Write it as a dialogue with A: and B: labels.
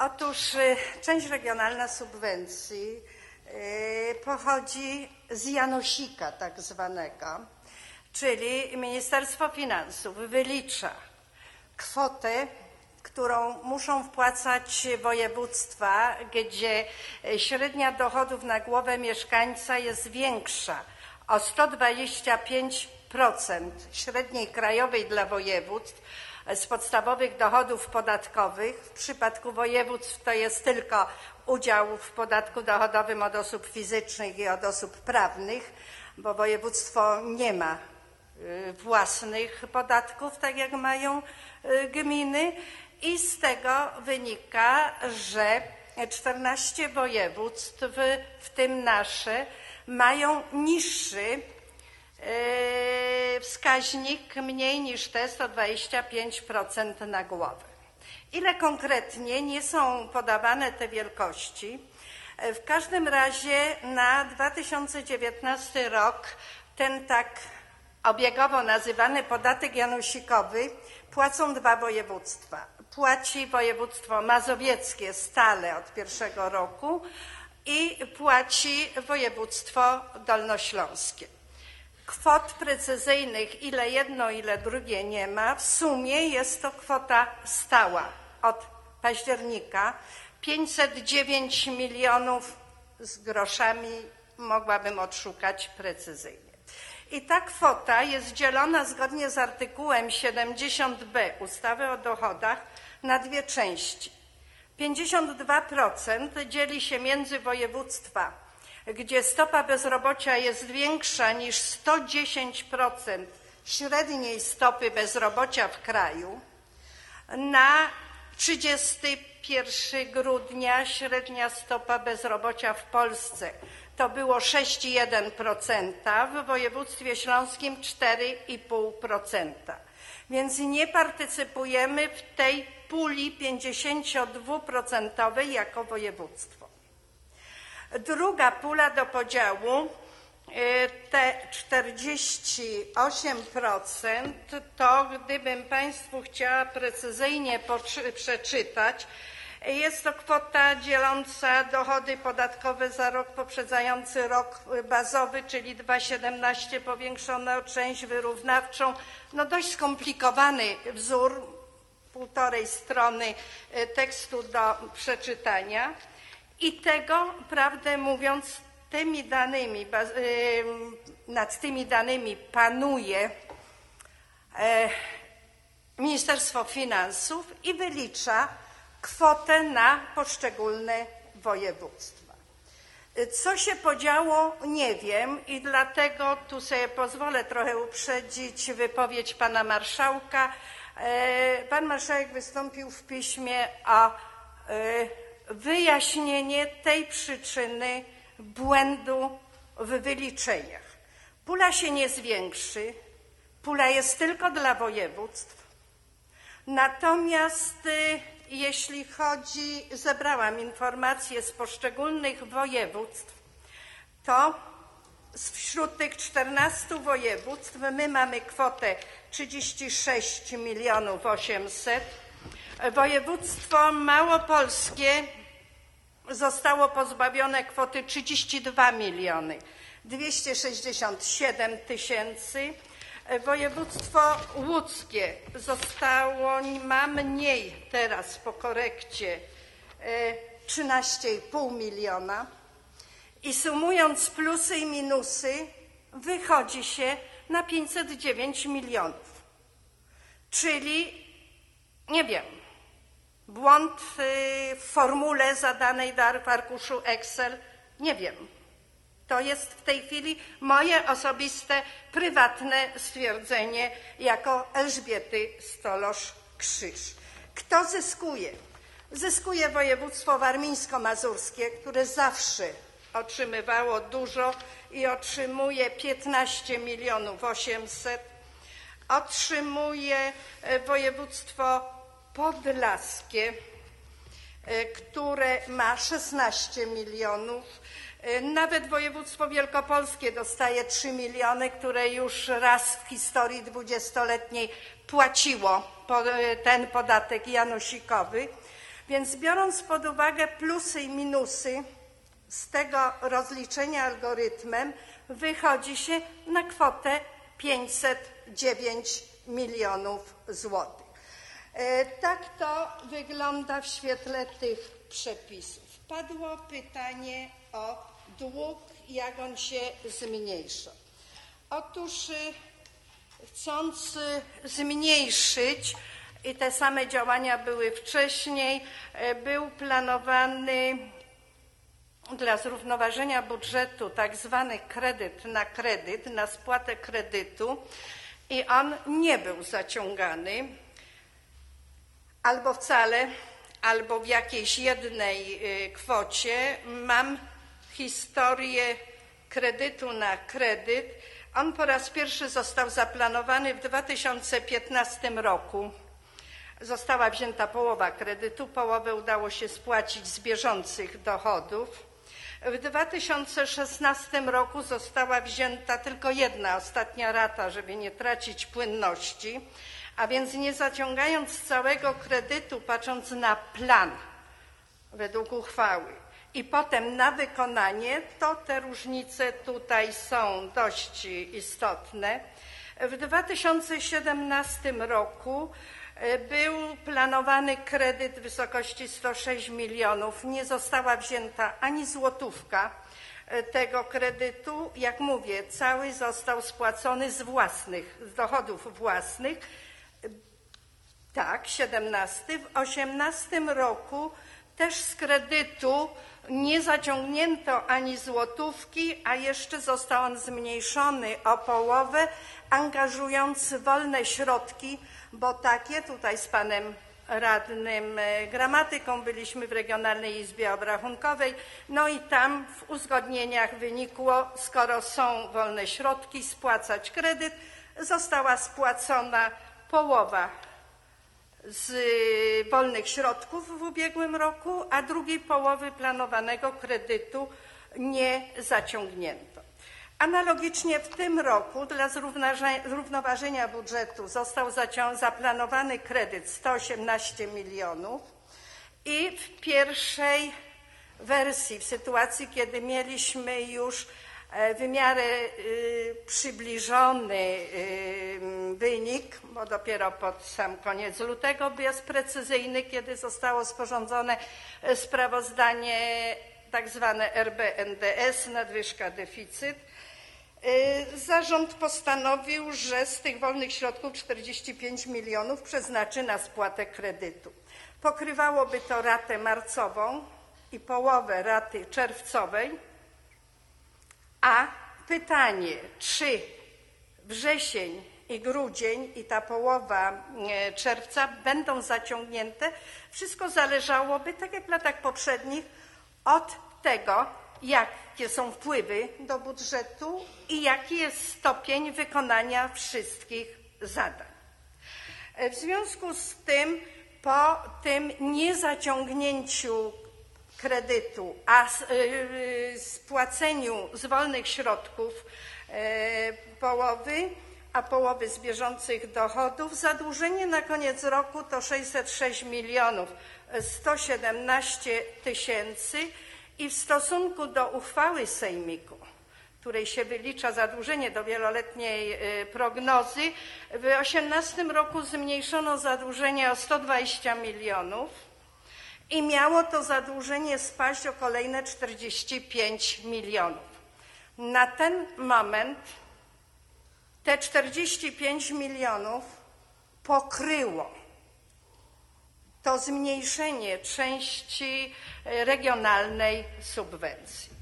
A: Otóż część regionalna subwencji pochodzi z Janosika tak zwanego, czyli Ministerstwo Finansów wylicza kwotę, którą muszą wpłacać województwa, gdzie średnia dochodów na głowę mieszkańca jest większa o 125% średniej krajowej dla województw z podstawowych dochodów podatkowych. W przypadku województw to jest tylko udział w podatku dochodowym od osób fizycznych i od osób prawnych, bo województwo nie ma własnych podatków, tak jak mają gminy. I z tego wynika, że 14 województw, w tym nasze, mają niższy wskaźnik, mniej niż te 125% na głowę. Ile konkretnie nie są podawane te wielkości? W każdym razie na 2019 rok ten tak obiegowo nazywany podatek janusikowy płacą dwa województwa. Płaci województwo mazowieckie stale od pierwszego roku i płaci województwo dolnośląskie. Kwot precyzyjnych, ile jedno, ile drugie nie ma. W sumie jest to kwota stała od października 509 milionów z groszami, mogłabym odszukać precyzyjnie. I ta kwota jest dzielona zgodnie z artykułem 70b ustawy o dochodach na dwie części. 52% dzieli się między województwa, gdzie stopa bezrobocia jest większa niż 110% średniej stopy bezrobocia w kraju. Na 31 grudnia średnia stopa bezrobocia w Polsce to było 6,1%, w województwie śląskim 4,5%. Więc nie partycypujemy w tej puli 52% jako województwo. Druga pula do podziału, te 48%, to gdybym Państwu chciała precyzyjnie przeczytać, jest to kwota dzieląca dochody podatkowe za rok poprzedzający rok bazowy, czyli 2017 powiększone o część wyrównawczą. No dość skomplikowany wzór, 1,5 strony tekstu do przeczytania. I tego, prawdę mówiąc, nad tymi danymi panuje Ministerstwo Finansów i wylicza kwotę na poszczególne województwa. Co się podziało, nie wiem, i dlatego tu sobie pozwolę trochę uprzedzić wypowiedź pana marszałka. Pan marszałek wystąpił w piśmie o wyjaśnienie tej przyczyny błędu w wyliczeniach. Pula się nie zwiększy, pula jest tylko dla województw. Natomiast jeśli chodzi, zebrałam informacje z poszczególnych województw, to wśród tych 14 województw my mamy kwotę 36 800 000. Województwo małopolskie zostało pozbawione kwoty 32 267 000. Województwo łódzkie ma mniej teraz po korekcie 13,5 miliona i sumując plusy i minusy wychodzi się na 509 milionów. Czyli, nie wiem, błąd w formule zadanej do arkuszu Excel, nie wiem. To jest w tej chwili moje osobiste, prywatne stwierdzenie jako Elżbiety Stolosz-Krzyż. Kto zyskuje? Zyskuje województwo warmińsko-mazurskie, które zawsze otrzymywało dużo i otrzymuje 15 800 000. Otrzymuje województwo podlaskie, które ma 16 milionów. Nawet województwo wielkopolskie dostaje 3 miliony, które już raz w historii 20-letniej płaciło ten podatek janusikowy. Więc biorąc pod uwagę plusy i minusy z tego rozliczenia algorytmem, wychodzi się na kwotę 509 milionów złotych. Tak to wygląda w świetle tych przepisów. Padło pytanie o dług, jak on się zmniejsza. Otóż chcąc zmniejszyć, i te same działania były wcześniej, był planowany dla zrównoważenia budżetu tak zwany kredyt na spłatę kredytu i on nie był zaciągany albo wcale, albo w jakiejś jednej kwocie. Mam historię kredytu na kredyt. On po raz pierwszy został zaplanowany w 2015 roku. Została wzięta połowa kredytu, połowę udało się spłacić z bieżących dochodów. W 2016 roku została wzięta tylko jedna, ostatnia rata, żeby nie tracić płynności, a więc nie zaciągając całego kredytu, patrząc na plan według uchwały i potem na wykonanie, to te różnice tutaj są dość istotne. W 2017 roku był planowany kredyt w wysokości 106 milionów. Nie została wzięta ani złotówka tego kredytu. Jak mówię, cały został spłacony z dochodów własnych. Tak, 17. W 18 roku też z kredytu nie zaciągnięto ani złotówki, a jeszcze został on zmniejszony o połowę, angażując wolne środki, bo takie, tutaj z panem radnym Gramatyką byliśmy w Regionalnej Izbie Obrachunkowej, no i tam w uzgodnieniach wynikło, skoro są wolne środki, spłacać kredyt, została spłacona połowa z wolnych środków w ubiegłym roku, a drugiej połowy planowanego kredytu nie zaciągnięto. Analogicznie w tym roku dla zrównoważenia budżetu został zaplanowany kredyt 118 milionów i w pierwszej wersji, w sytuacji, kiedy mieliśmy już w miarę przybliżony wynik, bo dopiero pod sam koniec lutego jest precyzyjny, kiedy zostało sporządzone sprawozdanie tak zwane RBNDS, nadwyżka, deficyt, zarząd postanowił, że z tych wolnych środków 45 milionów przeznaczy na spłatę kredytu. Pokrywałoby to ratę marcową i połowę raty czerwcowej, a pytanie, czy wrzesień i grudzień i ta połowa czerwca będą zaciągnięte, wszystko zależałoby, tak jak w latach poprzednich, od tego, jakie są wpływy do budżetu i jaki jest stopień wykonania wszystkich zadań. W związku z tym, po tym niezaciągnięciu kredytu, a spłaceniu z wolnych środków połowy, a połowy z bieżących dochodów, zadłużenie na koniec roku to 606 milionów 117 tysięcy i w stosunku do uchwały sejmiku, której się wylicza zadłużenie do wieloletniej prognozy, w 2018 roku zmniejszono zadłużenie o 120 milionów i miało to zadłużenie spaść o kolejne 45 milionów. Na ten moment te 45 milionów pokryło to zmniejszenie części regionalnej subwencji.